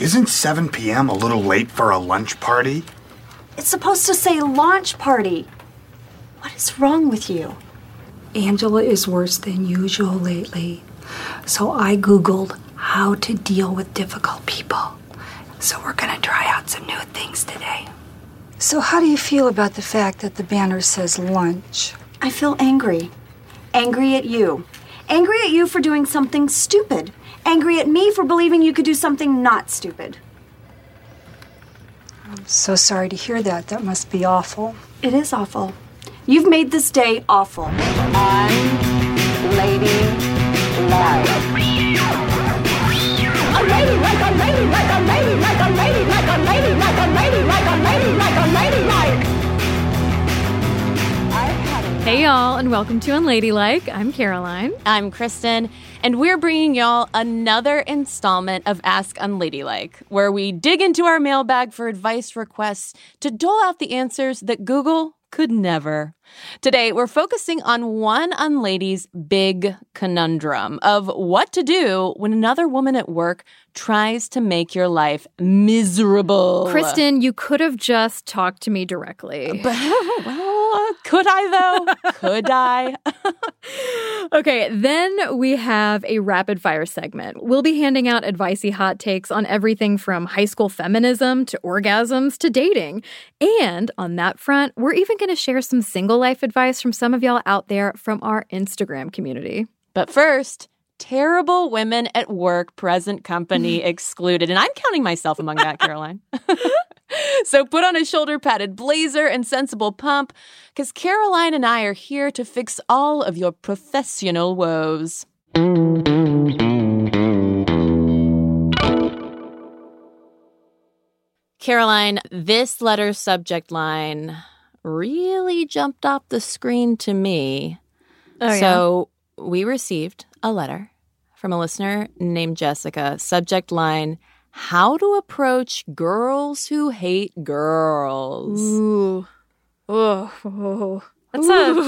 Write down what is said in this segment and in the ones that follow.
Isn't 7 p.m. a little late for a lunch party? It's supposed to say launch party. What is wrong with you? Angela is worse than usual lately. So I Googled how to deal with difficult people. So we're going to try out some new things today. So how do you feel about the fact that the banner says lunch? I feel angry. Angry at you. Angry at you for doing something stupid. Angry at me for believing you could do something not stupid. I'm so sorry to hear that. That must be awful. It is awful. You've made this day awful. Unladylike. A lady like a lady like a lady like a lady like a lady like a lady like a lady like a lady like. Hey y'all, and welcome to Unladylike. I'm Caroline. I'm Kristen, and we're bringing y'all another installment of Ask Unladylike, where we dig into our mailbag for advice requests to dole out the answers that Google could never. Today, we're focusing on one unlady's big conundrum of what to do when another woman at work tries to make your life miserable. Kristen, you could have just talked to me directly. Could I, though? Could I? Okay, then we have a rapid fire segment. We'll be handing out advicey hot takes on everything from high school feminism to orgasms to dating. And on that front, we're even going to share some single life advice from some of y'all out there from our Instagram community. But first, terrible women at work, present company excluded. And I'm counting myself among that, Caroline. So put on a shoulder-padded blazer and sensible pump, because Caroline and I are here to fix all of your professional woes. Caroline, this letter's subject line really jumped off the screen to me. So we received a letter from a listener named Jessica. Subject line, how to approach girls who hate girls. Ooh. Oh. That's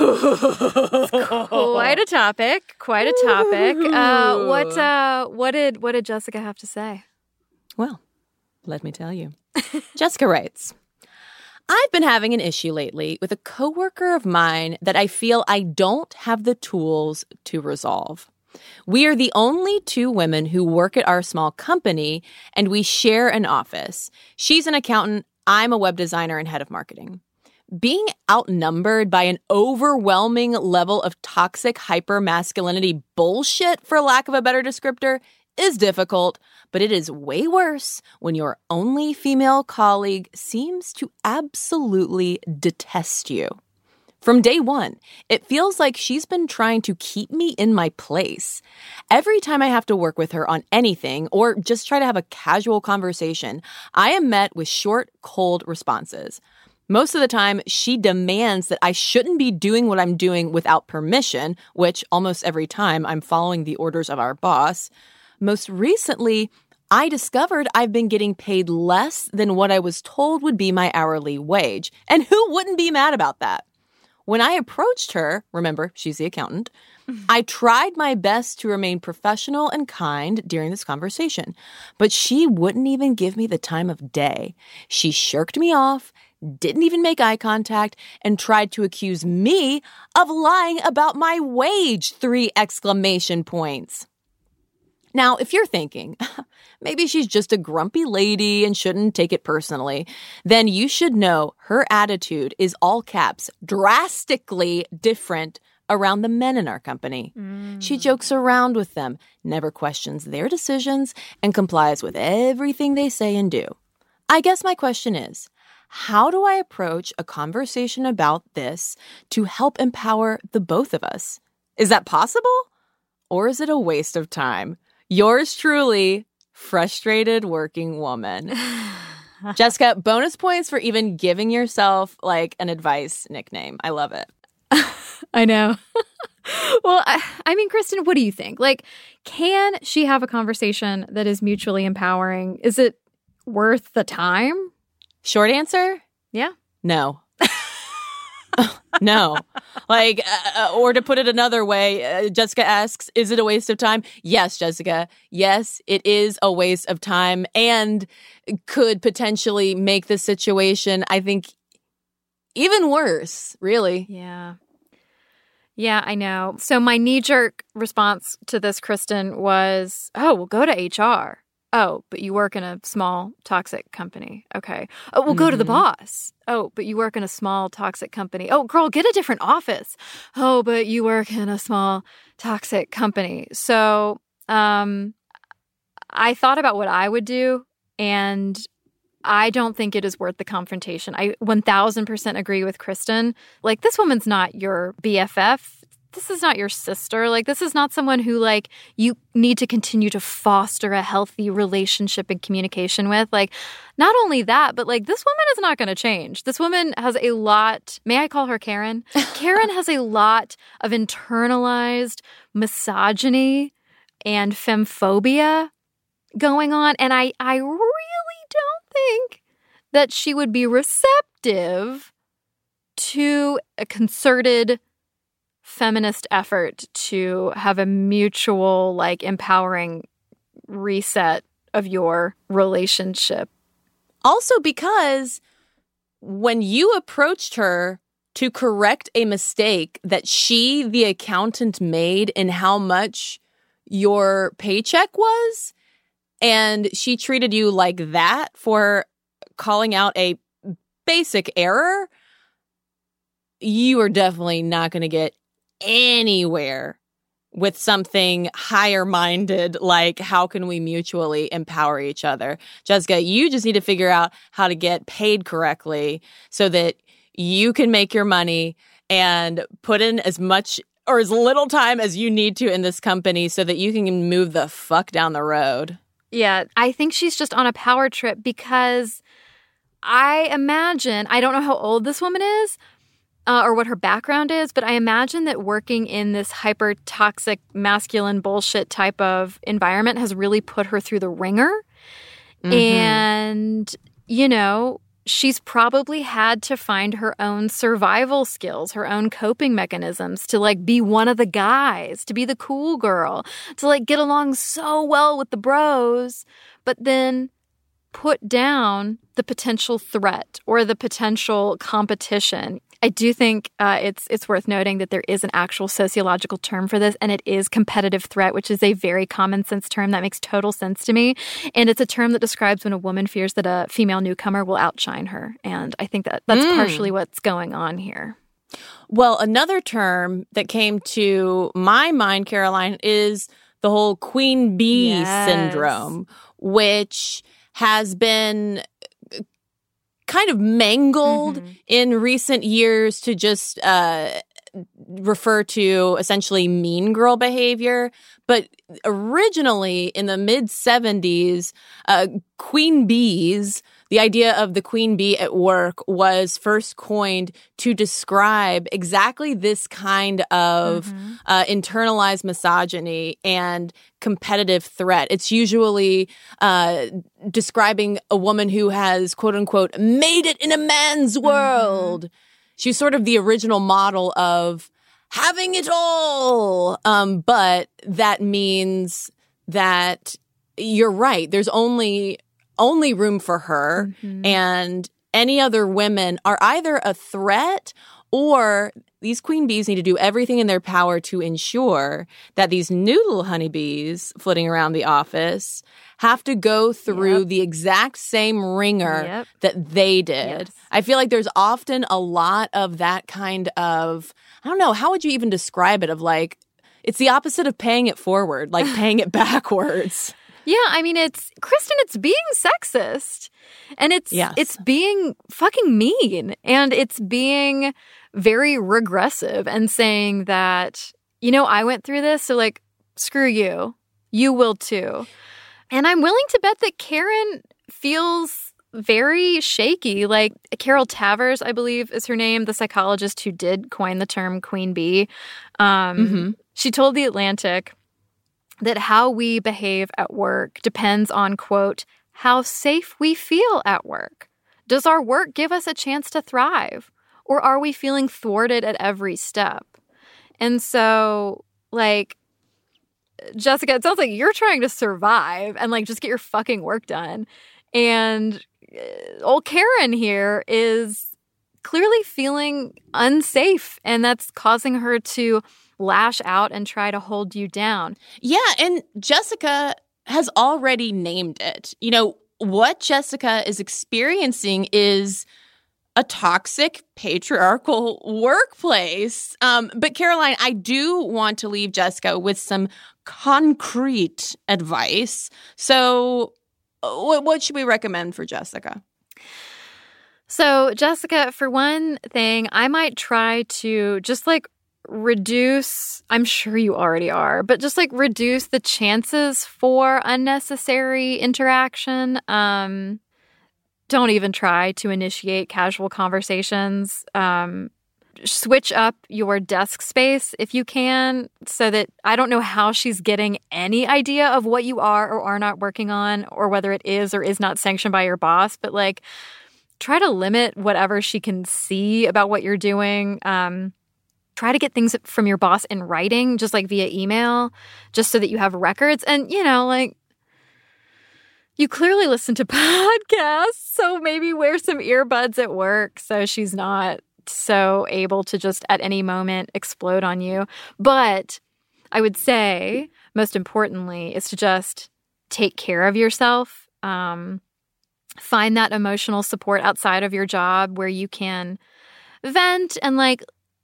quite a topic. Quite a topic. What did Jessica have to say? Well, let me tell you. Jessica writes, I've been having an issue lately with a coworker of mine that I feel I don't have the tools to resolve. We are the only two women who work at our small company, and we share an office. She's an accountant, I'm a web designer and head of marketing. Being outnumbered by an overwhelming level of toxic hypermasculinity bullshit, for lack of a better descriptor, is difficult, but it is way worse when your only female colleague seems to absolutely detest you. From day one, it feels like she's been trying to keep me in my place. Every time I have to work with her on anything or just try to have a casual conversation, I am met with short, cold responses. Most of the time, she demands that I shouldn't be doing what I'm doing without permission, which almost every time I'm following the orders of our boss. Most recently, I discovered I've been getting paid less than what I was told would be my hourly wage. And who wouldn't be mad about that? When I approached her, remember, she's the accountant, I tried my best to remain professional and kind during this conversation, but she wouldn't even give me the time of day. She shirked me off, didn't even make eye contact, and tried to accuse me of lying about my wage, 3 exclamation points. Now, if you're thinking, maybe she's just a grumpy lady and shouldn't take it personally, then you should know her attitude is all caps, drastically different around the men in our company. She jokes around with them, never questions their decisions, and complies with everything they say and do. I guess my question is, how do I approach a conversation about this to help empower the both of us? Is that possible? Or is it a waste of time? Yours truly, frustrated working woman. Jessica, bonus points for even giving yourself like an advice nickname. I love it. I know. Well, I mean, Kristen, what do you think? Like, can she have a conversation that is mutually empowering? Is it worth the time? Short answer? Yeah. No. No. Like, or to put it another way, Jessica asks, is it a waste of time? Yes, Jessica. Yes, it is a waste of time and could potentially make the situation, I think, even worse, really. Yeah. Yeah, I know. So my knee-jerk response to this, Kristen, was, oh, well, go to HR. Oh, but you work in a small, toxic company. Okay. Oh, well, go to the boss. Oh, but you work in a small, toxic company. Oh, girl, get a different office. Oh, but you work in a small, toxic company. So I thought about what I would do, and I don't think it is worth the confrontation. I 1000% agree with Kristen. Like, this woman's not your BFF. This is not your sister. Like, this is not someone who, like, you need to continue to foster a healthy relationship and communication with. Like, not only that, but, like, this woman is not going to change. This woman has a lot, may I call her Karen? Karen has a lot of internalized misogyny and femphobia going on. And I really don't think that she would be receptive to a concerted feminist effort to have a mutual, like, empowering reset of your relationship. Also because when you approached her to correct a mistake that she, the accountant, made in how much your paycheck was, and she treated you like that for calling out a basic error, you are definitely not going to get anywhere with something higher-minded, like how can we mutually empower each other. Jessica, you just need to figure out how to get paid correctly so that you can make your money and put in as much or as little time as you need to in this company so that you can move the fuck down the road. Yeah, I think she's just on a power trip because I imagine, I don't know how old this woman is, or what her background is, but I imagine that working in this hyper-toxic, masculine bullshit type of environment has really put her through the ringer. Mm-hmm. And, you know, she's probably had to find her own survival skills, her own coping mechanisms to, like, be one of the guys, to be the cool girl, to, like, get along so well with the bros, but then put down the potential threat or the potential competition. I do think it's worth noting that there is an actual sociological term for this, and it is competitive threat, which is a very common sense term that makes total sense to me. And it's a term that describes when a woman fears that a female newcomer will outshine her. And I think that that's partially what's going on here. Well, another term that came to my mind, Caroline, is the whole queen bee syndrome, which has been kind of mangled in recent years to just refer to essentially mean girl behavior. But originally in the mid-70s, queen bees, the idea of the queen bee at work was first coined to describe exactly this kind of internalized misogyny and competitive threat. It's usually describing a woman who has, quote unquote, made it in a man's world. She's sort of the original model of having it all. But that means that you're right. There's only room for her, and any other women are either a threat or these queen bees need to do everything in their power to ensure that these new little honeybees flitting around the office have to go through the exact same ringer that they did. Yes. I feel like there's often a lot of that kind of, I don't know, how would you even describe it, of like, it's the opposite of paying it forward, like paying it backwards. Yeah, I mean, Kristen, it's being sexist, and it's being fucking mean, and it's being very regressive and saying that, you know, I went through this, so, like, screw you. You will too. And I'm willing to bet that Karen feels very shaky. Like, Carol Tavers, I believe is her name, the psychologist who did coin the term queen bee. She told The Atlantic that how we behave at work depends on, quote, how safe we feel at work. Does our work give us a chance to thrive? Or are we feeling thwarted at every step? And so, like, Jessica, it sounds like you're trying to survive and, like, just get your fucking work done. And old Karen here is clearly feeling unsafe, and that's causing her to lash out and try to hold you down. Yeah, and Jessica has already named it. You know, what Jessica is experiencing is a toxic patriarchal workplace. But Caroline, I do want to leave Jessica with some concrete advice. So what should we recommend for Jessica? So, Jessica, for one thing, I might try to just like reduce, I'm sure you already are, but just like reduce the chances for unnecessary interaction. Don't even try to initiate casual conversations. Switch up your desk space if you can, so that I don't know how she's getting any idea of what you are or are not working on, or whether it is or is not sanctioned by your boss, but like try to limit whatever she can see about what you're doing. Try to get things from your boss in writing, just like via email, just so that you have records. And, you know, like, you clearly listen to podcasts, so maybe wear some earbuds at work so she's not so able to just at any moment explode on you. But I would say, most importantly, is to just take care of yourself. Find that emotional support outside of your job where you can vent and like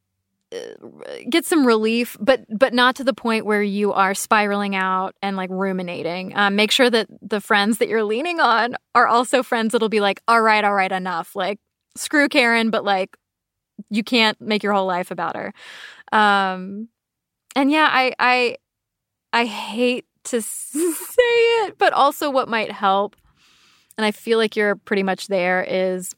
get some relief, but not to the point where you are spiraling out and like ruminating. Make sure that the friends that you're leaning on are also friends that'll be like, all right, enough. Like, screw Karen, but like, you can't make your whole life about her. And yeah, I hate to say it, but also what might help, and I feel like you're pretty much there, is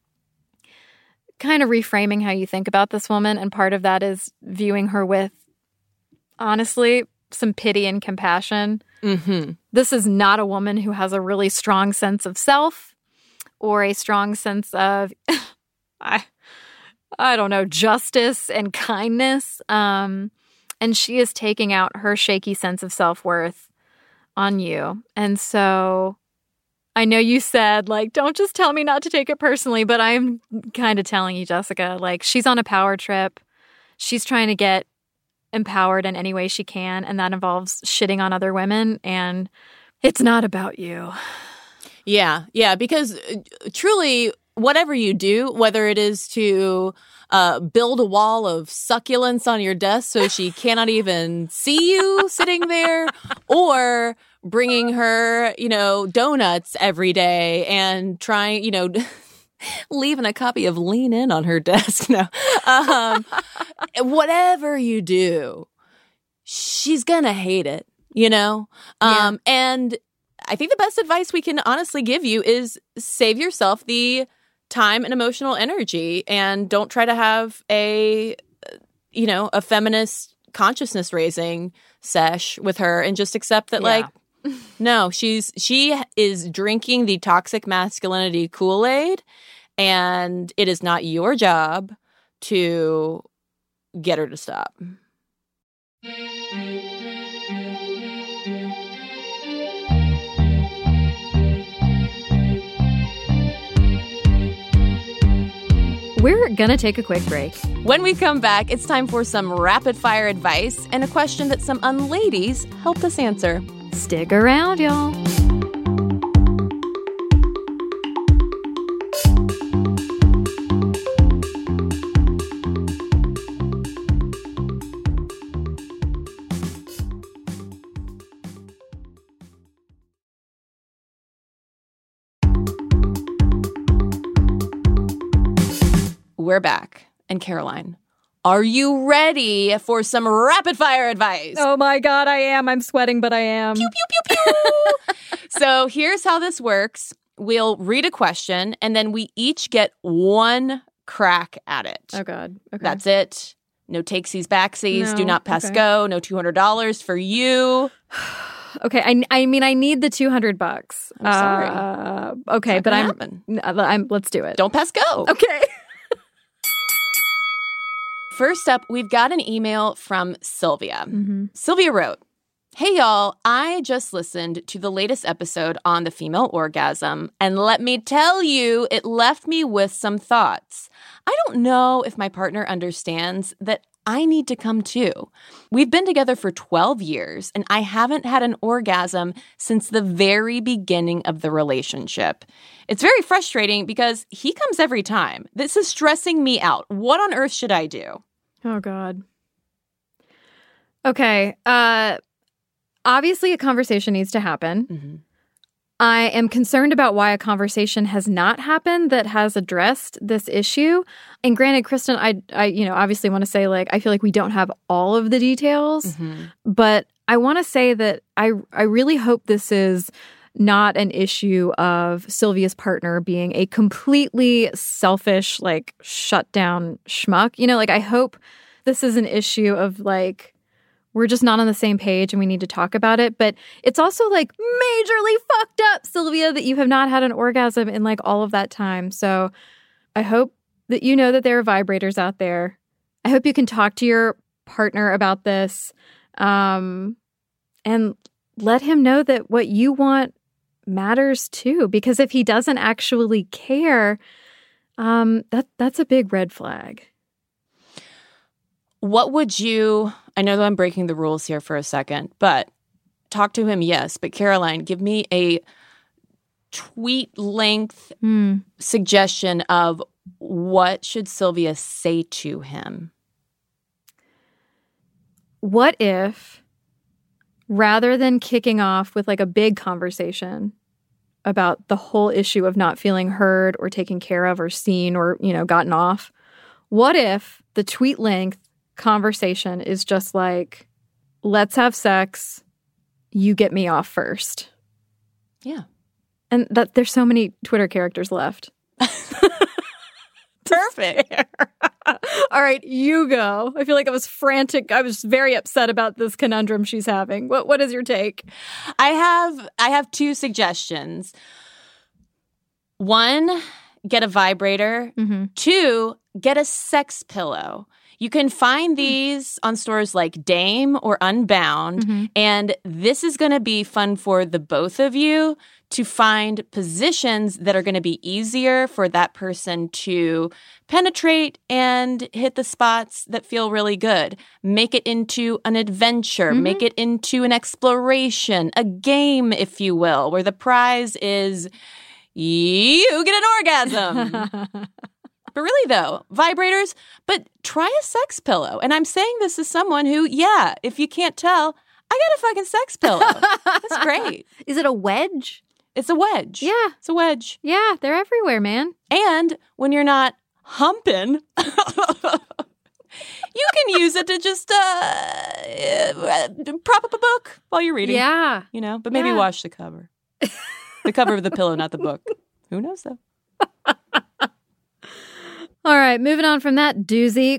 kind of reframing how you think about this woman. And part of that is viewing her with, honestly, some pity and compassion. Mm-hmm. This is not a woman who has a really strong sense of self or a strong sense of, I don't know, justice and kindness. And she is taking out her shaky sense of self-worth on you. And so I know you said, like, don't just tell me not to take it personally, but I'm kind of telling you, Jessica, like, she's on a power trip. She's trying to get empowered in any way she can, and that involves shitting on other women, and it's not about you. Yeah, because truly, whatever you do, whether it is to build a wall of succulents on your desk so she cannot even see you sitting there, or bringing her, you know, donuts every day and trying, you know, leaving a copy of Lean In on her desk. No, whatever you do, she's gonna hate it, you know? Yeah. And I think the best advice we can honestly give you is save yourself the time and emotional energy, and don't try to have a feminist consciousness raising sesh with her, and just accept that, like, no, she is drinking the toxic masculinity Kool-Aid, and it is not your job to get her to stop. We're gonna take a quick break. When we come back, it's time for some rapid fire advice and a question that some unladies helped us answer. Stick around, y'all. We're back. And Caroline, are you ready for some rapid fire advice? Oh my God, I am. I'm sweating, but I am. Pew, pew, pew, pew. So here's how this works. We'll read a question, and then we each get one crack at it. Oh God. Okay. That's it. No takesies, backsies. No. Do not pass go. No $200 for you. Okay, I mean, I need the $200. I'm sorry. Okay, but I'm. Let's do it. Don't pass go. Okay. First up, we've got an email from Sylvia. Sylvia wrote, "Hey, y'all, I just listened to the latest episode on the female orgasm, and let me tell you, it left me with some thoughts. I don't know if my partner understands that I need to come too. We've been together for 12 years, and I haven't had an orgasm since the very beginning of the relationship. It's very frustrating because he comes every time. This is stressing me out. What on earth should I do?" Oh, God. Okay. Obviously, a conversation needs to happen. I am concerned about why a conversation has not happened that has addressed this issue. And granted, Kristen, I obviously want to say, like, I feel like we don't have all of the details, but I want to say that I really hope this is not an issue of Sylvia's partner being a completely selfish, like, shut down schmuck. You know, like, I hope this is an issue of, like, we're just not on the same page and we need to talk about it. But it's also, like, majorly fucked up, Sylvia, that you have not had an orgasm in, like, all of that time. So I hope that you know that there are vibrators out there. I hope you can talk to your partner about this and let him know that what you want matters too. Because if he doesn't actually care, that's a big red flag. What would you, I know that I'm breaking the rules here for a second, but talk to him, yes. But Caroline, give me a tweet length suggestion of what should Sylvia say to him? What if, rather than kicking off with, like, a big conversation about the whole issue of not feeling heard or taken care of or seen or, you know, gotten off, what if the tweet length conversation is just like, let's have sex, you get me off first? Yeah. And that there's so many Twitter characters left. Perfect. All right, you go. I feel like I was frantic. I was very upset about this conundrum she's having. What is your take? I have two suggestions. One, get a vibrator. Two, get a sex pillow. You can find these on stores like Dame or Unbound, and this is going to be fun for the both of you to find positions that are going to be easier for that person to penetrate and hit the spots that feel really good. Make it into an adventure. Make it into an exploration, a game, if you will, where the prize is you get an orgasm. But really, though, vibrators, but try a sex pillow. And I'm saying this as someone who, yeah, if you can't tell, I got a fucking sex pillow. That's great. Is it a wedge? It's a wedge. Yeah. It's a wedge. Yeah, they're everywhere, man. And when you're not humping, you can use it to just prop up a book while you're reading. Yeah. You know, but maybe wash the cover. The cover of the pillow, not the book. Who knows, though? All right, moving on from that doozy.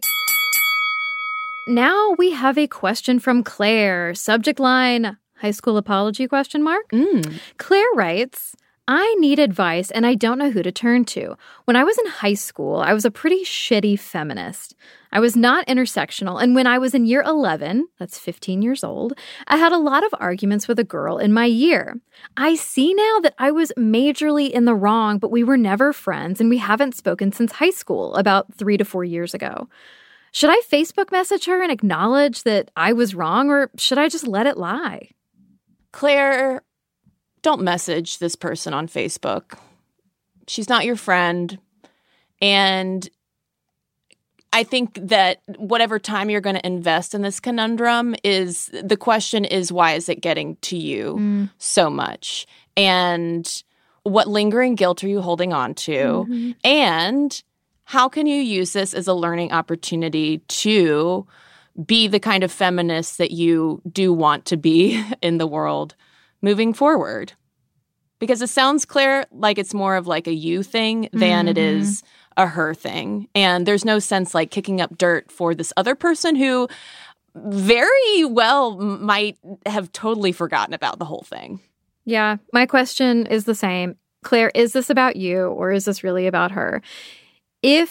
Now we have a question from Claire. Subject line, high school apology, question mark? Claire writes, I need advice and I don't know who to turn to. When I was in high school, I was a pretty shitty feminist. I was not intersectional, and when I was in year 11, that's 15 years old, I had a lot of arguments with a girl in my year. I see now that I was majorly in the wrong, but we were never friends, and we haven't spoken since high school, about 3 to 4 years ago. Should I Facebook message her and acknowledge that I was wrong, or should I just let it lie? Claire, don't message this person on Facebook. She's not your friend, and I think that whatever time you're going to invest in this conundrum is, the question is, why is it getting to you so much? And what lingering guilt are you holding on to? And how can you use this as a learning opportunity to be the kind of feminist that you do want to be in the world moving forward? Because it sounds, Claire, like it's more of like a you thing than it is a her thing. And there's no sense like kicking up dirt for this other person who very well might have totally forgotten about the whole thing. Yeah, my question is the same. Claire, is this about you or is this really about her? If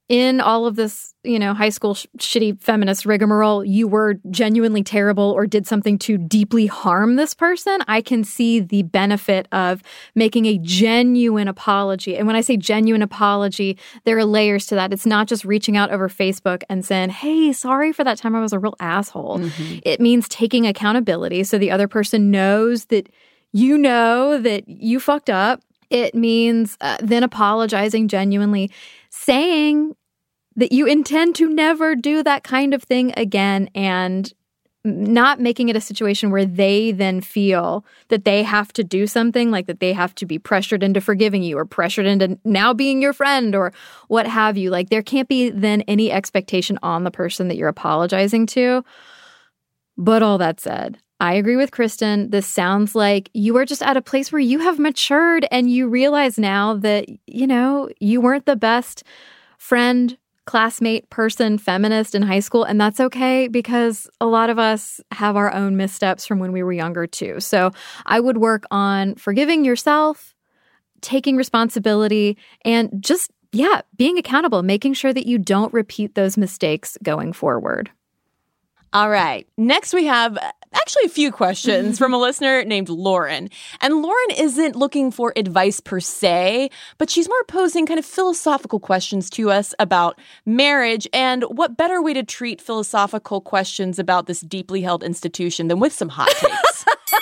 in all of this, high school shitty feminist rigmarole, you were genuinely terrible or did something to deeply harm this person, I can see the benefit of making a genuine apology. And when I say genuine apology, there are layers to that. It's not just reaching out over Facebook and saying, hey, sorry for that time I was a real asshole. Mm-hmm. It means taking accountability so the other person knows that that you fucked up. It means then apologizing genuinely, saying that you intend to never do that kind of thing again, and not making it a situation where they then feel that they have to do something, like that they have to be pressured into forgiving you or pressured into now being your friend or what have you. Like, there can't be then any expectation on the person that you're apologizing to. But all that said, I agree with Kristen. This sounds like you are just at a place where you have matured and you realize now that, you weren't the best friend, classmate, person, feminist in high school. And that's okay, because a lot of us have our own missteps from when we were younger too. So I would work on forgiving yourself, taking responsibility, and just, being accountable, making sure that you don't repeat those mistakes going forward. All right. Next, we have actually a few questions from a listener named Lauren. And Lauren isn't looking for advice per se, but she's more posing kind of philosophical questions to us about marriage. And what better way to treat philosophical questions about this deeply held institution than with some hot takes?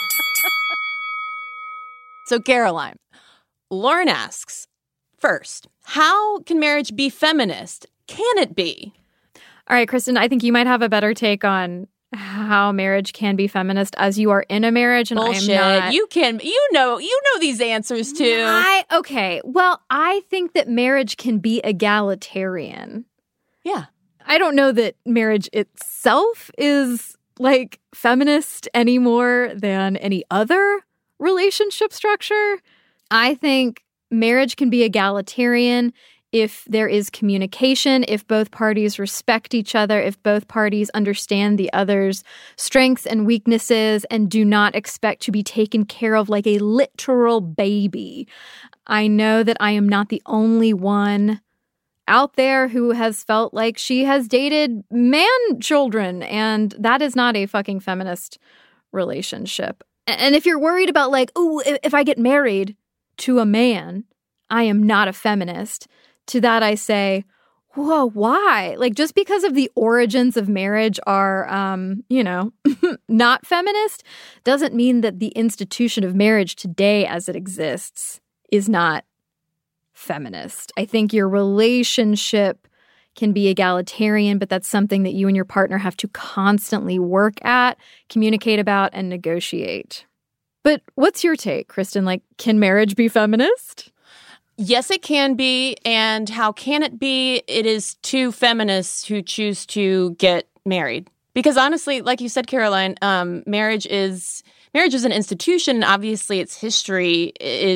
So, Caroline, Lauren asks, first, how can marriage be feminist? Can it be? All right, Kristen, I think you might have a better take on how marriage can be feminist, as you are in a marriage and Bullshit. I am not. You know these answers too. Okay. Well, I think that marriage can be egalitarian. Yeah. I don't know that marriage itself is like feminist any more than any other relationship structure. I think marriage can be egalitarian if there is communication, if both parties respect each other, if both parties understand the other's strengths and weaknesses and do not expect to be taken care of like a literal baby. I know that I am not the only one out there who has felt like she has dated man children, and that is not a fucking feminist relationship. And if you're worried about like, oh, if I get married to a man, I am not a feminist. To that I say, whoa, why? Like, just because of the origins of marriage are, not feminist doesn't mean that the institution of marriage today as it exists is not feminist. I think your relationship can be egalitarian, but that's something that you and your partner have to constantly work at, communicate about, and negotiate. But what's your take, Kristen? Like, can marriage be feminist? Yes, it can be. And how can it be? It is two feminists who choose to get married. Because honestly, like you said, Caroline, marriage is an institution. Obviously, its history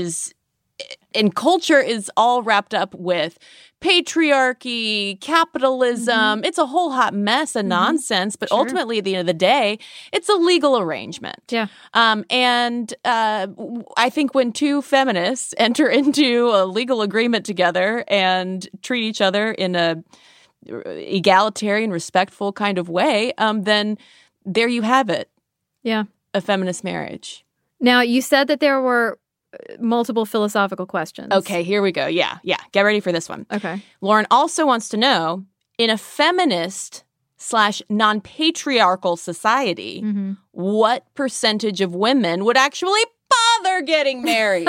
and culture is all wrapped up with patriarchy, capitalism. Mm-hmm. It's a whole hot mess of nonsense. But ultimately, at the end of the day, it's a legal arrangement. Yeah. And I think when two feminists enter into a legal agreement together and treat each other in a egalitarian, respectful kind of way, then there you have it. Yeah. A feminist marriage. Now, you said that there were multiple philosophical questions. Okay, here we go. Yeah. Get ready for this one. Okay. Lauren also wants to know, in a feminist/non-patriarchal society, what percentage of women would actually bother getting married?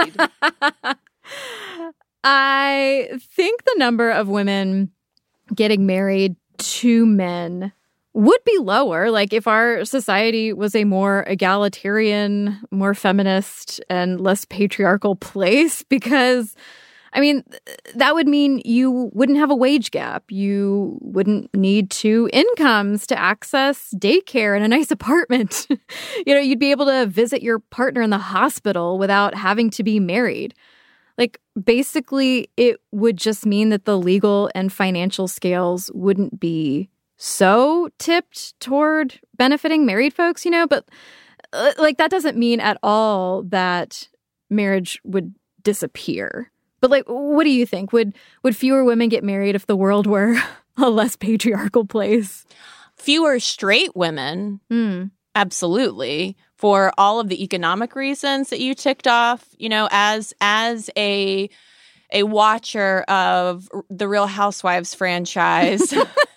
I think the number of women getting married to men would be lower. Like, if our society was a more egalitarian, more feminist, and less patriarchal place, because, I mean, that would mean you wouldn't have a wage gap. You wouldn't need two incomes to access daycare and a nice apartment. You'd be able to visit your partner in the hospital without having to be married. Like, basically, it would just mean that the legal and financial scales wouldn't be so tipped toward benefiting married folks, but like, that doesn't mean at all that marriage would disappear. But like, what do you think? Would fewer women get married if the world were a less patriarchal place? Fewer straight women, absolutely. For all of the economic reasons that you ticked off, as a watcher of the Real Housewives franchise,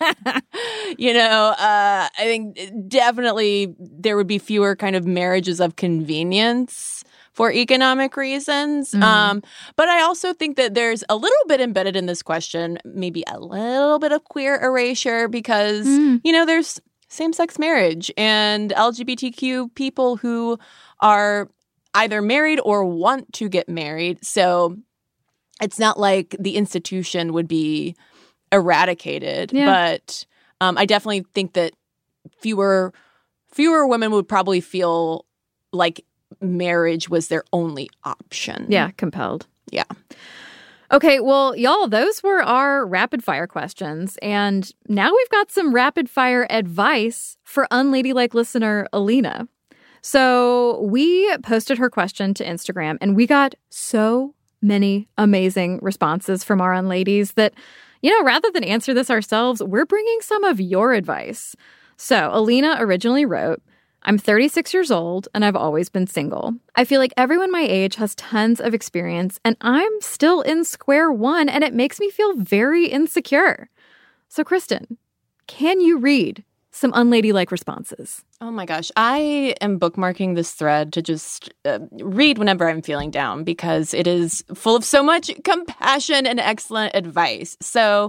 I think definitely there would be fewer kind of marriages of convenience for economic reasons. But I also think that there's a little bit embedded in this question, maybe a little bit of queer erasure because, there's same-sex marriage and LGBTQ people who are either married or want to get married. So it's not like the institution would be eradicated. Yeah. But I definitely think that fewer women would probably feel like marriage was their only option. Yeah, compelled. Yeah. Okay, well, y'all, those were our rapid fire questions. And now we've got some rapid fire advice for unladylike listener Alina. So we posted her question to Instagram and we got so many amazing responses from our unladies that, rather than answer this ourselves, we're bringing some of your advice. So Alina originally wrote, I'm 36 years old and I've always been single. I feel like everyone my age has tons of experience and I'm still in square one and it makes me feel very insecure. So Kristen, can you read some unladylike responses? Oh my gosh. I am bookmarking this thread to just read whenever I'm feeling down because it is full of so much compassion and excellent advice. So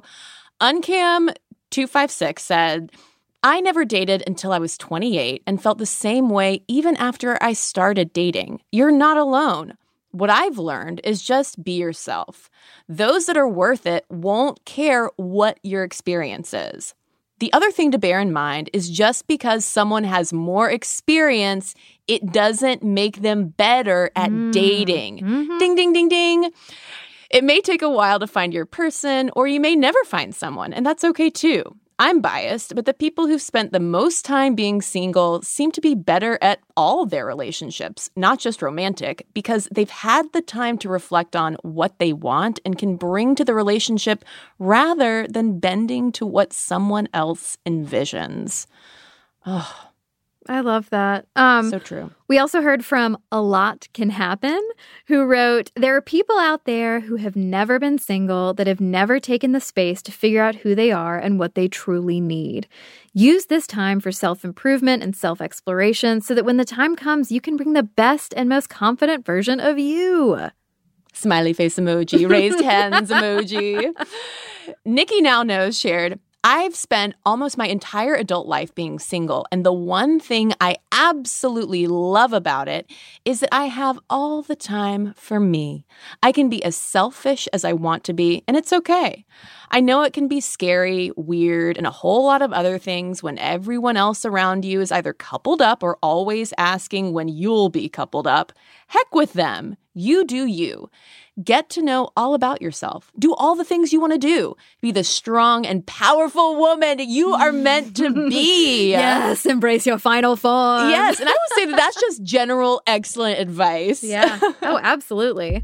Uncam256 said, I never dated until I was 28 and felt the same way even after I started dating. You're not alone. What I've learned is just be yourself. Those that are worth it won't care what your experience is. The other thing to bear in mind is just because someone has more experience, it doesn't make them better at dating. Ding, ding, ding, ding. It may take a while to find your person, or you may never find someone, and that's okay too. I'm biased, but the people who've spent the most time being single seem to be better at all their relationships, not just romantic, because they've had the time to reflect on what they want and can bring to the relationship rather than bending to what someone else envisions. Oh, I love that. So true. We also heard from A Lot Can Happen, who wrote, there are people out there who have never been single, that have never taken the space to figure out who they are and what they truly need. Use this time for self-improvement and self-exploration so that when the time comes, you can bring the best and most confident version of you. Smiley face emoji, raised hands emoji. Nikki Now Knows shared, I've spent almost my entire adult life being single, and the one thing I absolutely love about it is that I have all the time for me. I can be as selfish as I want to be, and it's okay. I know it can be scary, weird, and a whole lot of other things when everyone else around you is either coupled up or always asking when you'll be coupled up. Heck with them. You do you. Get to know all about yourself. Do all the things you want to do. Be the strong and powerful woman you are meant to be. Yes, embrace your final form. Yes, and I would say that that's just general excellent advice. Yeah. Oh, absolutely.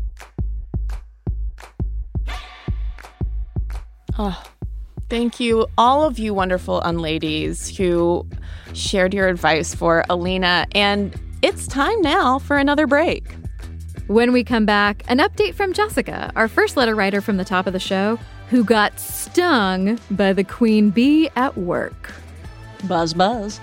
Oh, thank you, all of you wonderful unladies who shared your advice for Alina. And it's time now for another break. When we come back, an update from Jessica, our first letter writer from the top of the show, who got stung by the queen bee at work. Buzz, buzz.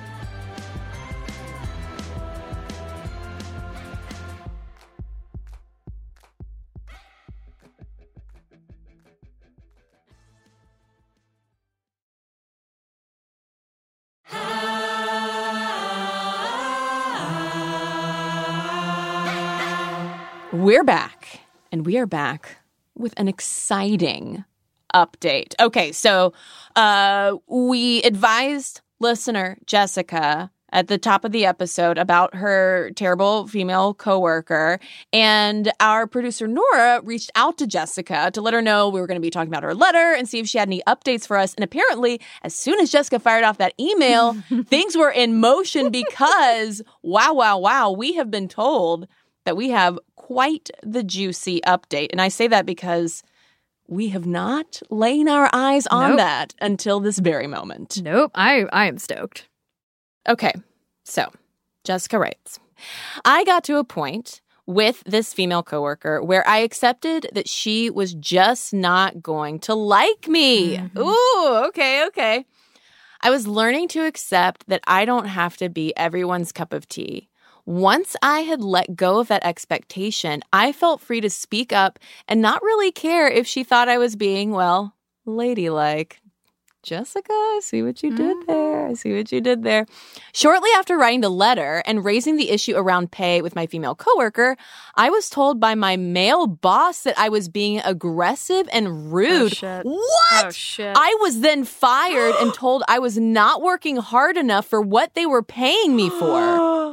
We're back, and we are back with an exciting update. Okay, so we advised listener Jessica at the top of the episode about her terrible female coworker, and our producer Nora reached out to Jessica to let her know we were going to be talking about her letter and see if she had any updates for us. And apparently, as soon as Jessica fired off that email, things were in motion because, wow, we have been told that we have quite the juicy update. And I say that because we have not laid our eyes on that until this very moment. Nope. I am stoked. Okay, so Jessica writes, I got to a point with this female coworker where I accepted that she was just not going to like me. Mm-hmm. Ooh, okay. I was learning to accept that I don't have to be everyone's cup of tea. Once I had let go of that expectation, I felt free to speak up and not really care if she thought I was being, well, ladylike. Jessica, I see what you did there. I see what you did there. Shortly after writing the letter and raising the issue around pay with my female coworker, I was told by my male boss that I was being aggressive and rude. Oh, shit. What? Oh, shit. I was then fired and told I was not working hard enough for what they were paying me for.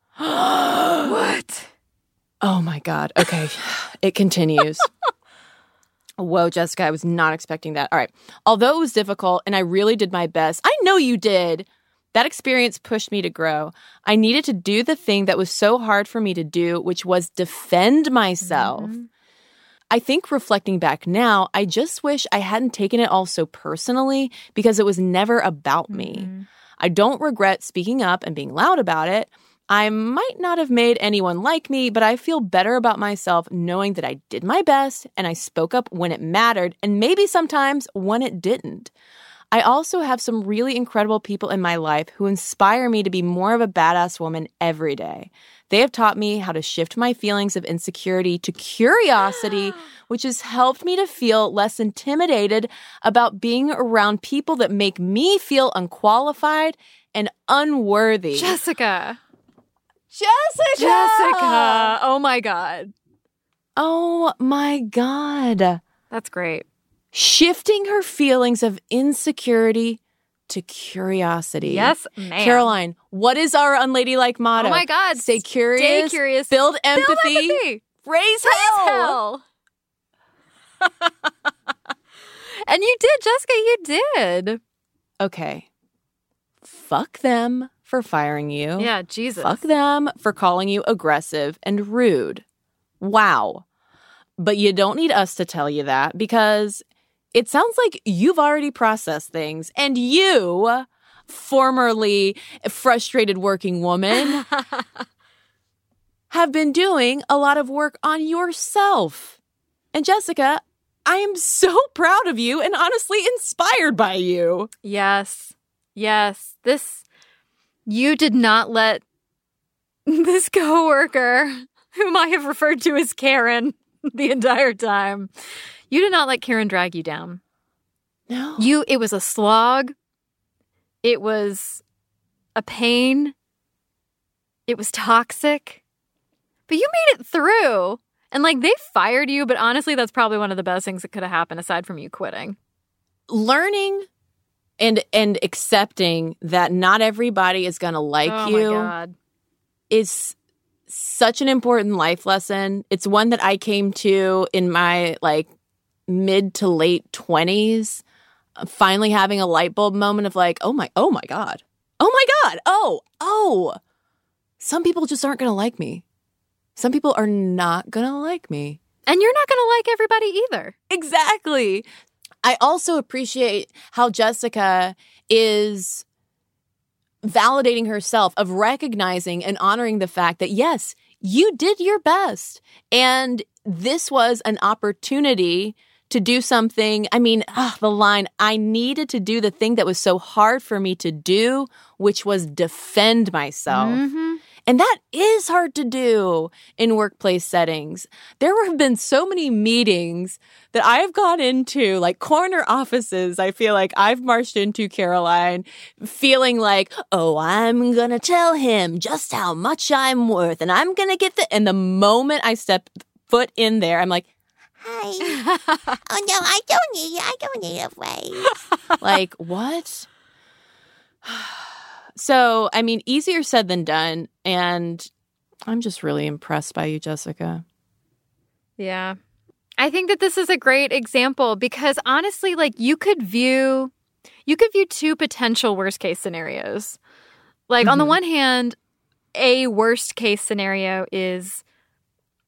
What? Oh, my God. Okay. It continues. Whoa, Jessica, I was not expecting that. All right. Although it was difficult and I really did my best, I know you did. That experience pushed me to grow. I needed to do the thing that was so hard for me to do, which was defend myself. Mm-hmm. I think reflecting back now, I just wish I hadn't taken it all so personally because it was never about me. I don't regret speaking up and being loud about it. I might not have made anyone like me, but I feel better about myself knowing that I did my best and I spoke up when it mattered and maybe sometimes when it didn't. I also have some really incredible people in my life who inspire me to be more of a badass woman every day. They have taught me how to shift my feelings of insecurity to curiosity, which has helped me to feel less intimidated about being around people that make me feel unqualified and unworthy. Jessica! Oh, my God. Oh, my God. That's great. Shifting her feelings of insecurity to curiosity. Yes, ma'am. Caroline, what is our unladylike motto? Oh, my God. Stay curious. Build empathy. Raise hell. And you did, Jessica. You did. Okay. Fuck them for firing you. Yeah, Jesus. Fuck them for calling you aggressive and rude. Wow. But you don't need us to tell you that because it sounds like you've already processed things and you, formerly frustrated working woman, have been doing a lot of work on yourself. And Jessica, I am so proud of you and honestly inspired by you. Yes. You did not let this coworker, whom I have referred to as Karen the entire time, you did not let Karen drag you down. No. It was a slog. It was a pain. It was toxic. But you made it through. And they fired you, but honestly, that's probably one of the best things that could have happened aside from you quitting. Learning and accepting that not everybody is going to like you my God. Is such an important life lesson. It's one that I came to in my mid to late 20s, finally having a light bulb moment of oh my God. Oh, some people just aren't going to like me. Some people are not going to like me. And you're not going to like everybody either. Exactly. I also appreciate how Jessica is validating herself, of recognizing and honoring the fact that, yes, you did your best. And this was an opportunity to do something. I mean, the line, I needed to do the thing that was so hard for me to do, which was defend myself. Mm-hmm. And that is hard to do in workplace settings. There have been so many meetings that I've gone into, corner offices, I feel like I've marched into, Caroline, feeling I'm going to tell him just how much I'm worth and I'm going to get the... And the moment I step foot in there, I'm like, hi. Oh, no, I don't need a raise. What? So, I mean, easier said than done. And I'm just really impressed by you, Jessica. Yeah. I think that this is a great example because honestly, you could view two potential worst case scenarios. On the one hand, a worst case scenario is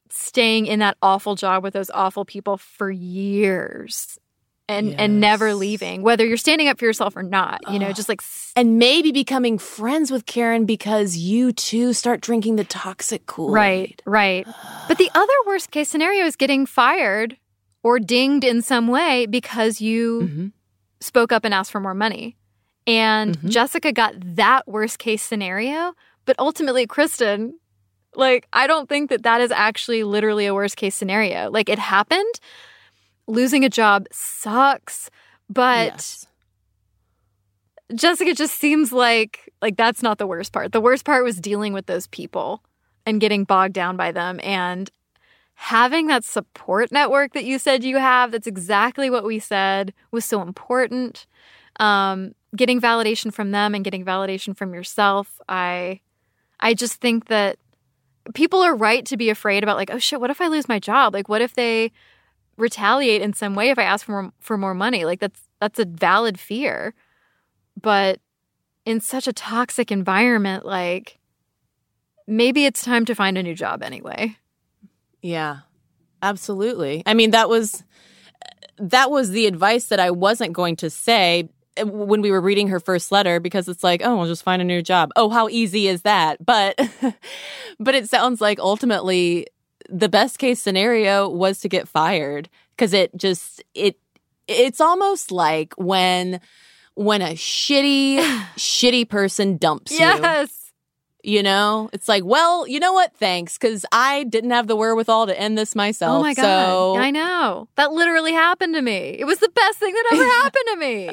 staying in that awful job with those awful people for years and never leaving, whether you're standing up for yourself or not, just like. And maybe becoming friends with Karen because you too start drinking the toxic Kool-Aid. Right. But the other worst case scenario is getting fired or dinged in some way because you spoke up and asked for more money. And Jessica got that worst case scenario, but ultimately, Kristen, like, I don't think that is actually literally a worst case scenario. Like, it happened. Losing a job sucks, but Jessica just seems like that's not the worst part. The worst part was dealing with those people and getting bogged down by them and having that support network that you said you have. That's exactly what we said was so important. Getting validation from them and getting validation from yourself. I just think that people are right to be afraid about, like, oh shit, what if I lose my job? Like, what if they retaliate in some way if I ask for more money? Like, that's a valid fear. But in such a toxic environment, like, maybe it's time to find a new job anyway. Yeah, absolutely. I mean, that was the advice that I wasn't going to say when we were reading her first letter, because it's like, oh, we'll just find a new job. Oh, how easy is that? But it sounds like ultimately the best case scenario was to get fired, because it's almost like when a shitty person dumps you. Yes. It's like, well, you know what? Thanks, because I didn't have the wherewithal to end this myself. Oh my God. So... I know. That literally happened to me. It was the best thing that ever happened to me.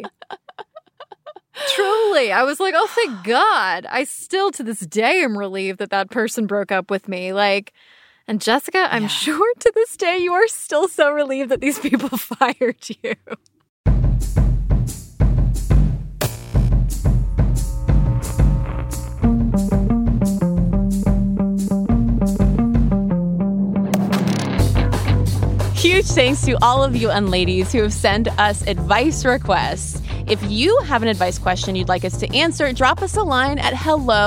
Truly. I was like, oh, thank God. I still, to this day, am relieved that person broke up with me. Like, and Jessica, I'm sure to this day you are still so relieved that these people fired you. Huge thanks to all of you unladies who have sent us advice requests. If you have an advice question you'd like us to answer, drop us a line at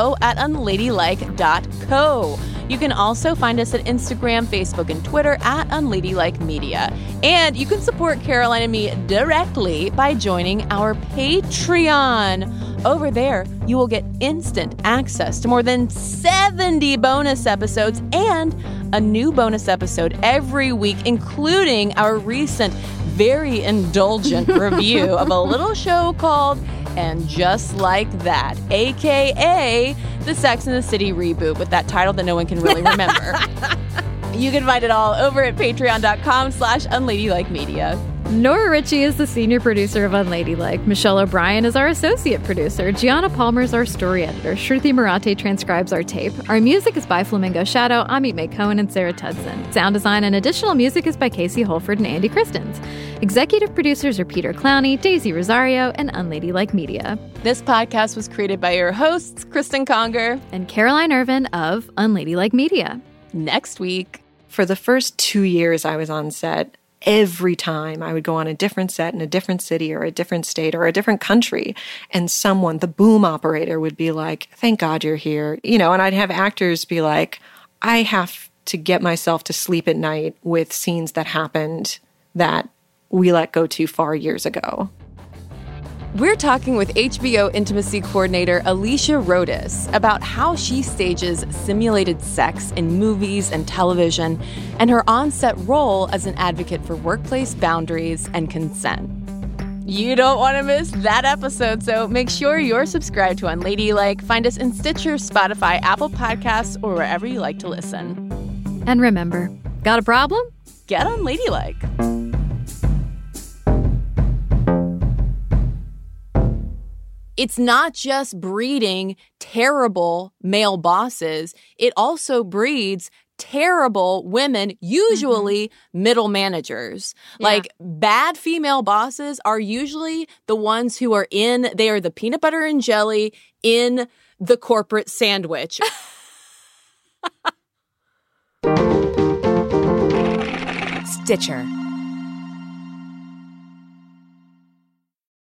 hello@unladylike.co. You can also find us at Instagram, Facebook, and Twitter at Unladylike Media. And you can support Caroline and me directly by joining our Patreon. Over there, you will get instant access to more than 70 bonus episodes and a new bonus episode every week, including our recent, very indulgent review of a little show called And Just Like That, a.k.a. the Sex and the City reboot, with that title that no one can really remember. You can find it all over at patreon.com/unladylikemedia. Nora Ritchie is the senior producer of Unladylike. Michelle O'Brien is our associate producer. Gianna Palmer is our story editor. Shruti Murate transcribes our tape. Our music is by Flamingo Shadow, Amit May Cohen, and Sarah Tudson. Sound design and additional music is by Casey Holford and Andy Christens. Executive producers are Peter Clowney, Daisy Rosario, and Unladylike Media. This podcast was created by your hosts, Kristen Conger and Caroline Irvin of Unladylike Media. Next week. For the first 2 years I was on set, every time I would go on a different set in a different city or a different state or a different country, and someone, the boom operator, would be like, thank God you're here. And I'd have actors be like, I have to get myself to sleep at night with scenes that happened that we let go too far years ago. We're talking with HBO intimacy coordinator Alicia Rodas about how she stages simulated sex in movies and television, and her on-set role as an advocate for workplace boundaries and consent. You don't want to miss that episode, so make sure you're subscribed to Unladylike. Find us in Stitcher, Spotify, Apple Podcasts, or wherever you like to listen. And remember, got a problem? Get Unladylike. It's not just breeding terrible male bosses. It also breeds terrible women, usually middle managers. Yeah. Like, bad female bosses are usually the ones who are they are the peanut butter and jelly in the corporate sandwich. Stitcher.